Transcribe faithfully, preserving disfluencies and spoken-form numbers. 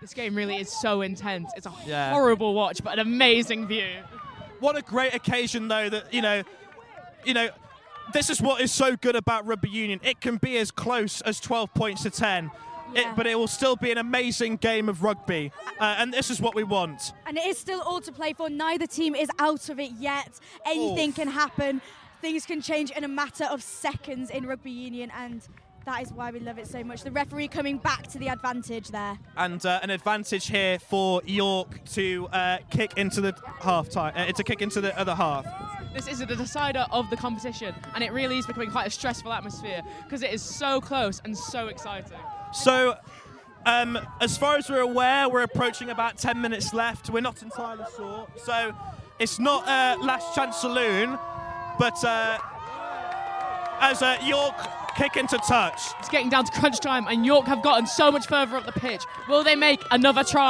This game really is so intense. It's a Yeah. horrible watch, but an amazing view. What a great occasion, though, that, you know, you know, this is what is so good about rugby union. It can be as close as twelve points to ten, Yeah. it, but it will still be an amazing game of rugby, uh, and this is what we want. And it is still all to play for. Neither team is out of it yet. Anything Oof. can happen. Things can change in a matter of seconds in rugby union, and that is why we love it so much. The referee coming back to the advantage there. And uh, an advantage here for York to uh, kick into the half time, uh, to kick into the other half. This is the decider of the competition, and it really is becoming quite a stressful atmosphere because it is so close and so exciting. So, um, as far as we're aware, we're approaching about ten minutes left. We're not entirely sure, so it's not uh, last chance saloon, but uh, as uh, York kick into touch. It's getting down to crunch time, and York have gotten so much further up the pitch. Will they make another try?